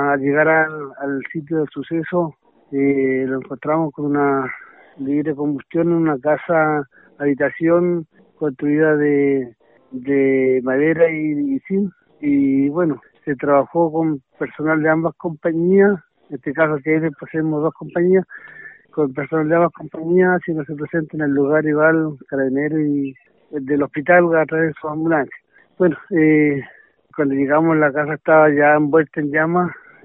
Al llegar al sitio del suceso, lo encontramos con una libre combustión en una casa habitación construida de madera y zinc. Y bueno, se trabajó con personal de ambas compañías, en este caso que poseemos dos compañías, con personal de ambas compañías, haciéndose presente en el lugar igual, carabineros y del hospital a través de su ambulancia. Bueno, cuando llegamos la casa estaba ya envuelta en llamas,